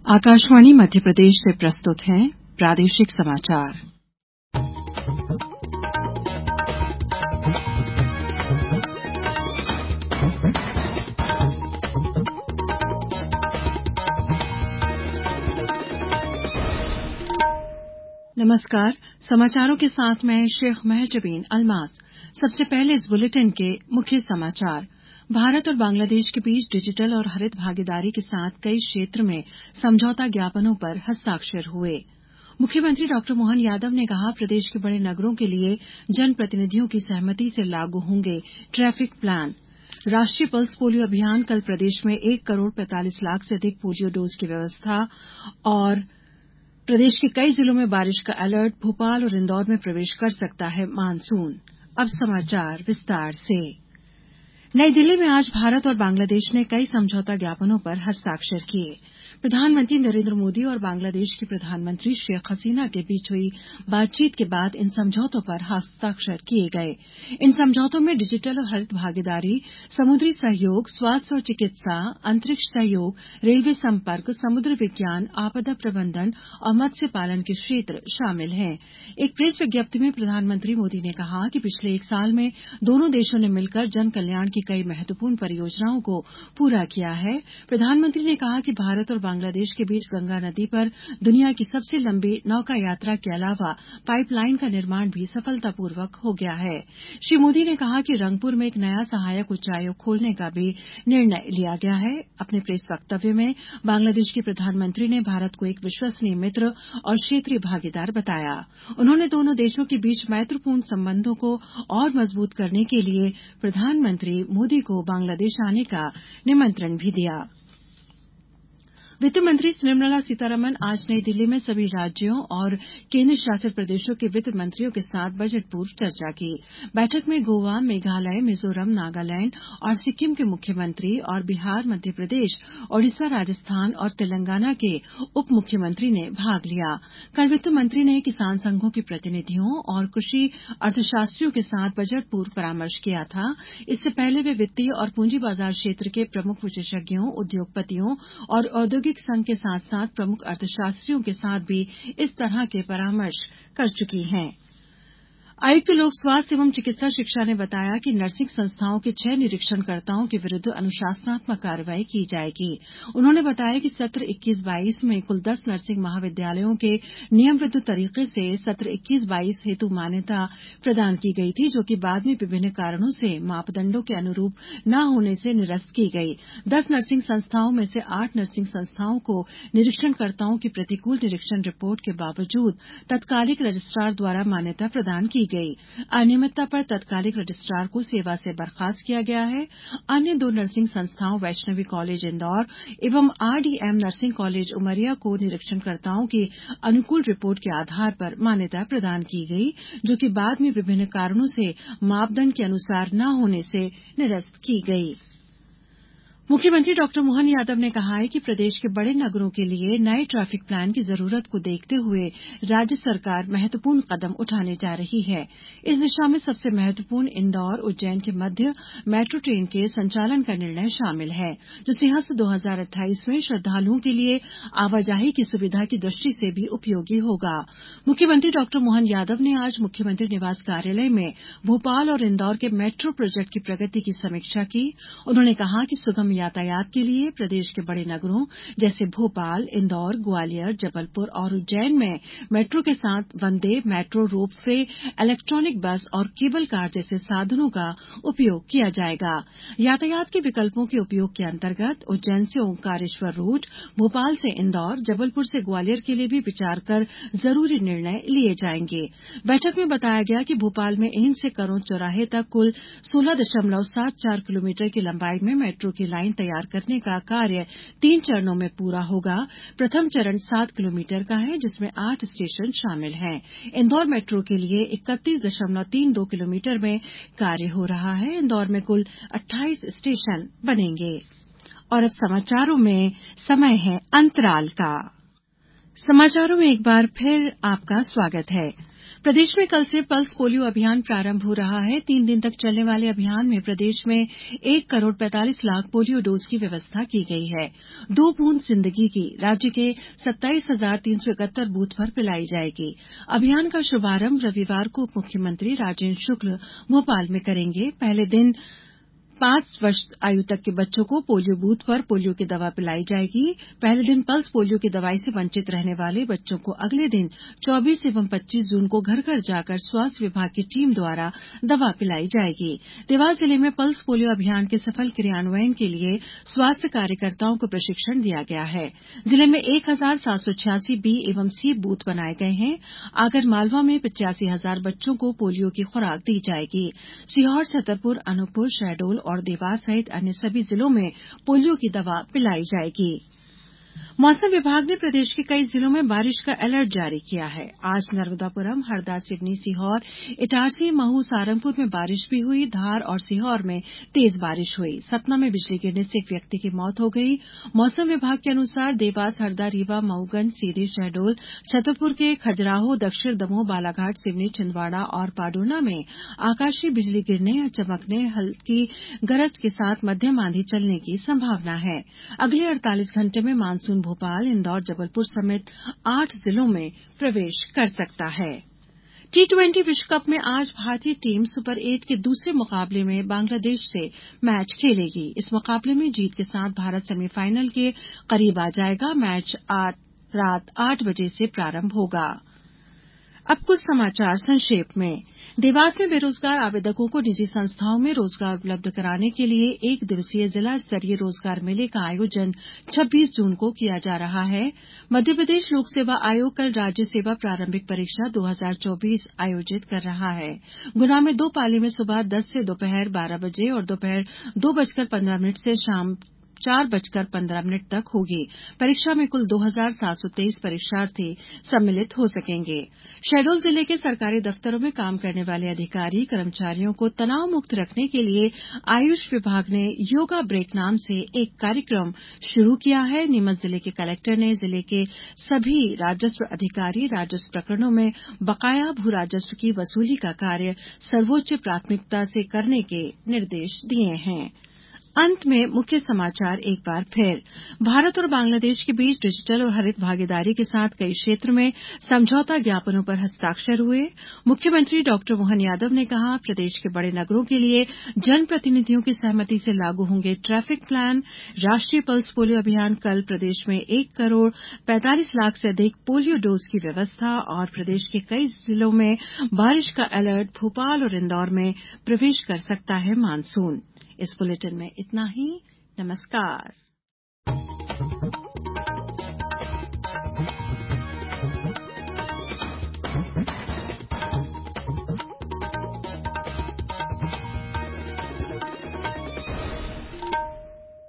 आकाशवाणी मध्य प्रदेश से प्रस्तुत हैं प्रादेशिक समाचार। नमस्कार, समाचारों के साथ मैं शेख महजबीन अल्मास। सबसे पहले इस बुलेटिन के मुख्य समाचार। भारत और बांग्लादेश के बीच डिजिटल और हरित भागीदारी के साथ कई क्षेत्र में समझौता ज्ञापनों पर हस्ताक्षर हुए। मुख्यमंत्री डॉ मोहन यादव ने कहा, प्रदेश के बड़े नगरों के लिए जनप्रतिनिधियों की सहमति से लागू होंगे ट्रैफिक प्लान। राष्ट्रीय पल्स पोलियो अभियान कल प्रदेश में 1 करोड़ 45 लाख से अधिक पोलियो डोज की व्यवस्था और प्रदेश के कई जिलों में बारिश का अलर्ट। भोपाल और इंदौर में प्रवेश कर सकता है मानसून। अब समाचार विस्तार से। नई दिल्ली में आज भारत और बांग्लादेश ने कई समझौता ज्ञापनों पर हस्ताक्षर किए। प्रधानमंत्री नरेंद्र मोदी और बांग्लादेश की प्रधानमंत्री शेख हसीना के बीच हुई बातचीत के बाद इन समझौतों पर हस्ताक्षर किए गए। इन समझौतों में डिजिटल और हरित भागीदारी, समुद्री सहयोग, स्वास्थ्य और चिकित्सा, अंतरिक्ष सहयोग, रेलवे संपर्क, समुद्र विज्ञान, आपदा प्रबंधन और मत्स्य पालन के क्षेत्र शामिल हैं। एक प्रेस विज्ञप्ति में प्रधानमंत्री मोदी ने कहा कि पिछले 1 साल में दोनों देशों ने मिलकर जन कल्याण की कई महत्वपूर्ण परियोजनाओं को पूरा किया है। प्रधानमंत्री ने कहा कि भारत और बांग्लादेश के बीच गंगा नदी पर दुनिया की सबसे लंबी नौका यात्रा के अलावा पाइपलाइन का निर्माण भी सफलतापूर्वक हो गया है। श्री मोदी ने कहा कि रंगपुर में एक नया सहायक उच्चायोग खोलने का भी निर्णय लिया गया है। अपने प्रेस वक्तव्य में बांग्लादेश के प्रधानमंत्री ने भारत को एक विश्वसनीय मित्र और क्षेत्रीय भागीदार बताया। उन्होंने दोनों देशों के बीच मैत्रीपूर्ण संबंधों को और मजबूत करने के लिए प्रधानमंत्री मोदी को बांग्लादेश आने का निमंत्रण भी दिया। वित्त मंत्री निर्मला सीतारमण आज नई दिल्ली में सभी राज्यों और केंद्र शासित प्रदेशों के वित्त मंत्रियों के साथ बजट पूर्व चर्चा की। बैठक में गोवा, मेघालय, मिजोरम, नागालैंड और सिक्किम के मुख्यमंत्री और बिहार, मध्य प्रदेश, ओडिशा, राजस्थान और तेलंगाना के उप मुख्यमंत्री ने भाग लिया। कल वित्त मंत्री ने किसान संघों के प्रतिनिधियों और कृषि अर्थशास्त्रियों के साथ बजट पूर्व परामर्श किया था। इससे पहले वे वित्तीय और पूंजी बाजार क्षेत्र के प्रमुख विशेषज्ञों, उद्योगपतियों और औद्योगिक संघ के साथ साथ प्रमुख अर्थशास्त्रियों के साथ भी इस तरह के परामर्श कर चुकी हैं। आयुक्त लोक स्वास्थ्य एवं चिकित्सा शिक्षा ने बताया कि नर्सिंग संस्थाओं के 6 निरीक्षणकर्ताओं के विरुद्ध अनुशासनात्मक कार्रवाई की जाएगी। उन्होंने बताया कि सत्र 21-22 में कुल 10 नर्सिंग महाविद्यालयों के नियमबद्ध तरीके से सत्र 21-22 हेतु मान्यता प्रदान की गई थी, जो कि बाद में विभिन्न कारणों से मापदंडों के अनुरूप न होने से निरस्त की गई। 10 नर्सिंग संस्थाओं में से 8 नर्सिंग संस्थाओं को निरीक्षणकर्ताओं की प्रतिकूल निरीक्षण रिपोर्ट के बावजूद तत्कालिक रजिस्ट्रार द्वारा मान्यता प्रदान की गई। अनियमितता पर तत्कालिक रजिस्ट्रार को सेवा से बर्खास्त किया गया है। अन्य 2 नर्सिंग संस्थाओं वैष्णवी कॉलेज इंदौर एवं आरडीएम नर्सिंग कॉलेज उमरिया को निरीक्षणकर्ताओं की अनुकूल रिपोर्ट के आधार पर मान्यता प्रदान की गई, जो कि बाद में विभिन्न कारणों से मापदंड के अनुसार न होने से निरस्त की गई। मुख्यमंत्री डॉ मोहन यादव ने कहा है कि प्रदेश के बड़े नगरों के लिए नए ट्रैफिक प्लान की जरूरत को देखते हुए राज्य सरकार महत्वपूर्ण कदम उठाने जा रही है। इस दिशा में सबसे महत्वपूर्ण इंदौर उज्जैन के मध्य मेट्रो ट्रेन के संचालन का निर्णय शामिल है, जो सिंहस्थ 2028 में श्रद्धालुओं के लिए आवाजाही की सुविधा की दृष्टि से भी उपयोगी होगा। मुख्यमंत्री डॉ मोहन यादव ने आज मुख्यमंत्री निवास कार्यालय में भोपाल और इंदौर के मेट्रो प्रोजेक्ट की प्रगति की समीक्षा की। उन्होंने कहा कि सुगम यातायात के लिए प्रदेश के बड़े नगरों जैसे भोपाल, इंदौर, ग्वालियर, जबलपुर और उज्जैन में मेट्रो के साथ वंदे, मेट्रो, रोपवे, इलेक्ट्रॉनिक बस और केबल कार जैसे साधनों का उपयोग किया जाएगा। यातायात के विकल्पों के उपयोग के अंतर्गत उज्जैन से ओंकारेश्वर रूट, भोपाल से इंदौर, जबलपुर से ग्वालियर के लिए भी विचार कर जरूरी निर्णय लिए जाएंगे। बैठक में बताया गया कि भोपाल में एन से करों चौराहे तक कुल 16.74 किलोमीटर की लंबाई में मेट्रो की लाइन तैयार करने का कार्य 3 चरणों में पूरा होगा। प्रथम चरण 7 किलोमीटर का है, जिसमें 8 स्टेशन शामिल हैं। इंदौर मेट्रो के लिए 31.32 किलोमीटर में कार्य हो रहा है। इंदौर में कुल 28 स्टेशन बनेंगे। और अब समाचारों में समय है अंतराल का। समाचारों में एक बार फिर आपका स्वागत है। प्रदेश में कल से पल्स पोलियो अभियान प्रारंभ हो रहा है। 3 दिन तक चलने वाले अभियान में प्रदेश में 1 करोड़ 45 लाख पोलियो डोज की व्यवस्था की गई है। 2 बूंद जिंदगी की राज्य के 27,371 बूथ पर पिलाई जाएगी। अभियान का शुभारंभ रविवार को उप मुख्यमंत्री राजेन्द्र शुक्ल भोपाल में करेंगे। पहले दिन 5 वर्ष आयु तक के बच्चों को पोलियो बूथ पर पोलियो की दवा पिलाई जाएगी। पहले दिन पल्स पोलियो की दवाई से वंचित रहने वाले बच्चों को अगले दिन 24 एवं 25 जून को घर घर जाकर स्वास्थ्य विभाग की टीम द्वारा दवा पिलाई जाएगी। देवास जिले में पल्स पोलियो अभियान के सफल क्रियान्वयन के लिए स्वास्थ्य कार्यकर्ताओं को प्रशिक्षण दिया गया है। जिले में 1,786 बी एवं सी बूथ बनाए गए हैं। आगर मालवा में 85,000 बच्चों को पोलियो की खुराक दी जाएगी। सीहोर, छतरपुर, अनूपपुर, शहडोल और देवास सहित अन्य सभी जिलों में पोलियो की दवा पिलाई जाएगी। मौसम विभाग ने प्रदेश के कई जिलों में बारिश का अलर्ट जारी किया है। आज नर्मदापुरम, हरदा, सिवनी, सीहोर, इटारसी, महू, सारंगपुर में बारिश भी हुई। धार और सीहोर में तेज बारिश हुई। सतना में बिजली गिरने से एक व्यक्ति की मौत हो गई। मौसम विभाग के अनुसार देवास, हरदा, रीवा, मऊगंज, सीधी, शहडोल, छतरपुर के खजुराहो, दक्षिण दमोह, बालाघाट, सिवनी, छिंदवाड़ा और पाडुना में आकाशीय बिजली गिरने या चमकने, हल्की गरज के साथ मध्यम आंधी चलने की संभावना है। अगले 48 घंटे में मानसून भोपाल, इंदौर, जबलपुर समेत 8 जिलों में प्रवेश कर सकता है। T20 विश्व कप में आज भारतीय टीम सुपर 8 के दूसरे मुकाबले में बांग्लादेश से मैच खेलेगी। इस मुकाबले में जीत के साथ भारत सेमीफाइनल के करीब आ जाएगा। मैच आज रात 8 बजे से प्रारंभ होगा। अब कुछ समाचार संक्षेप में। देवास में बेरोजगार आवेदकों को निजी संस्थाओं में रोजगार उपलब्ध कराने के लिए 1 दिवसीय जिला स्तरीय रोजगार मेले का आयोजन 26 जून को किया जा रहा है। मध्यप्रदेश लोक सेवा आयोग कल राज्य सेवा प्रारंभिक परीक्षा 2024 आयोजित कर रहा है। गुना में 2 पाली में सुबह 10 से दोपहर 12 बजे और दोपहर 2:15 से शाम 4:15 तक होगी। परीक्षा में कुल 2,723 परीक्षार्थी सम्मिलित हो सकेंगे। शहडोल जिले के सरकारी दफ्तरों में काम करने वाले अधिकारी कर्मचारियों को तनाव मुक्त रखने के लिए आयुष विभाग ने योगा ब्रेक नाम से एक कार्यक्रम शुरू किया है। नीमच जिले के कलेक्टर ने जिले के सभी राजस्व अधिकारी राजस्व प्रकरणों में बकाया भू राजस्व की वसूली का कार्य सर्वोच्च प्राथमिकता से करने के निर्देश दिए हैं। अंत में मुख्य समाचार एक बार फिर। भारत और बांग्लादेश के बीच डिजिटल और हरित भागीदारी के साथ कई क्षेत्र में समझौता ज्ञापनों पर हस्ताक्षर हुए। मुख्यमंत्री डॉक्टर मोहन यादव ने कहा, प्रदेश के बड़े नगरों के लिए जनप्रतिनिधियों की सहमति से लागू होंगे ट्रैफिक प्लान। राष्ट्रीय पल्स पोलियो अभियान कल प्रदेश में 1 करोड़ 45 लाख से अधिक पोलियो डोज की व्यवस्था और प्रदेश के कई जिलों में बारिश का अलर्ट। भोपाल और इंदौर में प्रवेश कर सकता है मानसून। इस बुलेटिन में इतना ही। नमस्कार।